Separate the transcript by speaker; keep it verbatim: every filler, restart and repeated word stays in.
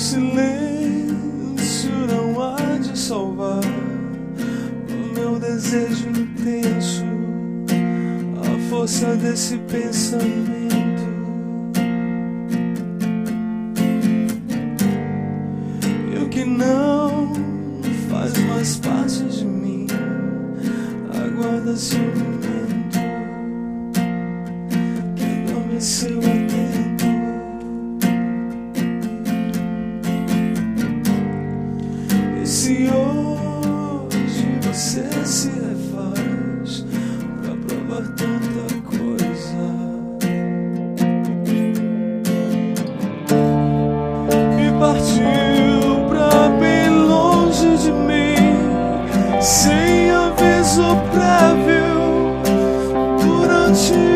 Speaker 1: silêncio não há de salvar o meu desejo intenso, a força desse pensamento. E o que não faz mais parte de mim aguarda seu momento, que adormeceu atento. E se hoje você se refaz pra provar tanta coisa, e partiu pra bem longe de mim, sem aviso prévio, durante